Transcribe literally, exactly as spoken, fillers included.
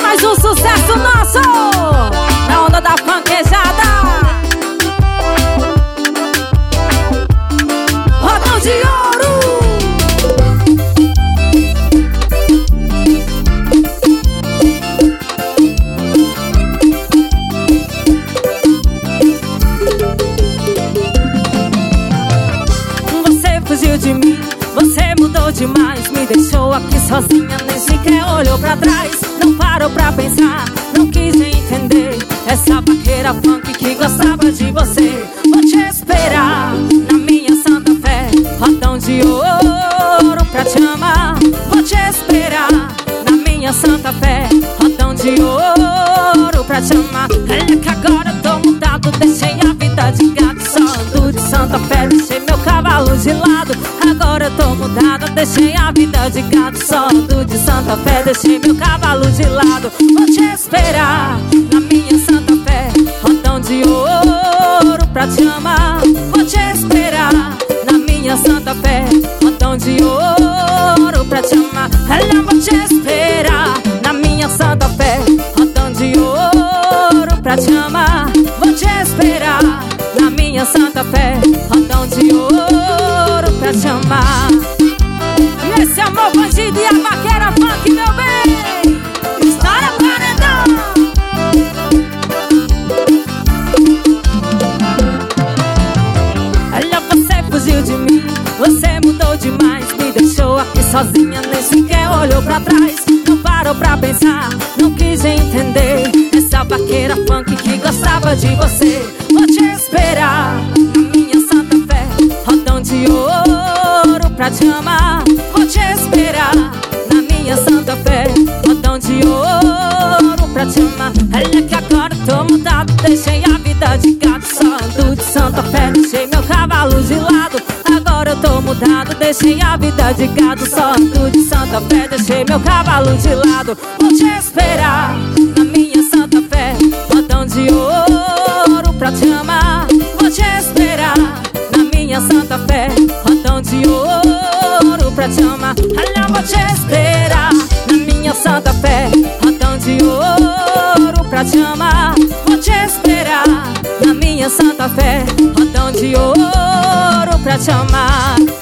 mais um sucesso nosso na onda da funkejada. Rodão de ouro. Você fugiu de mim, você mudou demais, me deixou aqui sozinha, nem sequer olhou pra trás. Não parou pra pensar, não quis entender essa vaqueira funk que gostava de você. Vou te esperar na minha santa fé, rodão de ouro pra te amar. Vou te esperar na minha santa fé, rodão de ouro pra te amar. Olha que agora eu tô mudado, deixei a vida de gato, só ando de santa fé, deixei meu cavalo de lado. Agora eu tô mudada, deixei a vida de gato, só ando de santa fé, deixei meu cavalo de lado. Vou te esperar na minha santa fé, rodão de ouro pra te amar. Vou te esperar na minha santa fé, rodão de ouro pra te amar. Olha, vou te esperar na minha santa fé, rodão de ouro pra te amar. Vou te esperar na minha santa fé, rodão de ouro pra te amar. E esse amor bandido e a vaqueira funk, meu bem, história paredão. Olha, você fugiu de mim, você mudou demais, me deixou aqui sozinha, nem sequer olhou pra trás. Não parou pra pensar, não quis entender essa vaqueira funk que gostava de você. Vou te esperar na minha santa fé, rodão de ouro pra te amar. Vou te esperar na minha santa fé, rodão de ouro pra te amar. Olha que agora eu tô mudado, deixei a vida de gato, só ando de santa fé, deixei meu cavalo de lado. Agora eu tô mudado, deixei a vida de gado, só ando de santa fé, deixei meu cavalo de lado. Vou te esperar na minha santa fé, rodão de ouro pra te amar. Vou te esperar na minha santa fé, rodão de ouro pra te amar. Olha, vou te esperar na minha santa fé, rodão de ouro pra te amar. Vou te esperar na minha santa fé, rodão de ouro pra te amar.